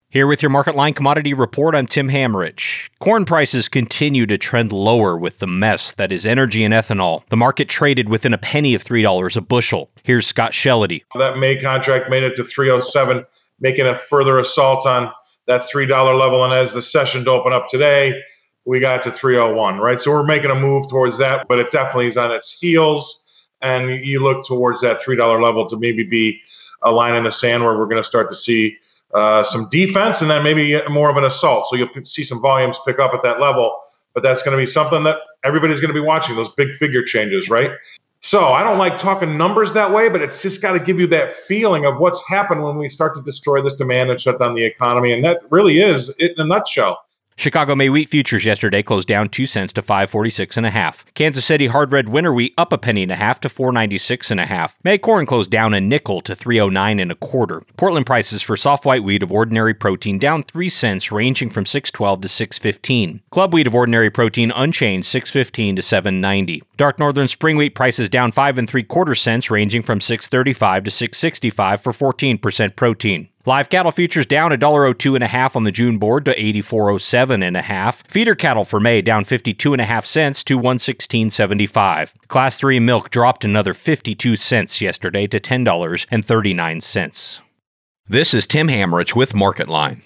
Here with your Market Line Commodity Report, I'm Tim Hammerich. Corn prices continue to trend lower with the mess that is energy and ethanol. The market traded within a penny of $3 a bushel. Here's Scott Shellady. That May contract made it to 307, making a further assault on that $3 level. And as the session to open up today, we got to 301, right? So we're making a move towards that, but it definitely is on its heels. And you look towards that $3 level to maybe be a line in the sand where we're going to start to see some defense and then maybe more of an assault. So you'll see some volumes pick up at that level, but that's going to be something that everybody's going to be watching, those big figure changes, right? So I don't like talking numbers that way, but it's just got to give you that feeling of what's happened when we start to destroy this demand and shut down the economy. And that really is it in a nutshell. Chicago May wheat futures yesterday closed down 2 cents to $5.46.5. Kansas City hard red winter wheat up a penny and a half to $4.96.5. May corn closed down a nickel to $3.0925. Portland prices for soft white wheat of ordinary protein down 3 cents, ranging from $6.12 to $6.15. Club wheat of ordinary protein unchanged, $6.15 to $7.90. Dark northern spring wheat prices down 5 3/4 cents, ranging from $6.35 to $6.65 for 14% protein. Live cattle futures down $1.02.5 on the June board to $84.07.5. Feeder cattle for May down 52.5 cents to $116.75. Class 3 milk dropped another 52 cents yesterday to $10.39. This is Tim Hammerich with Market Line.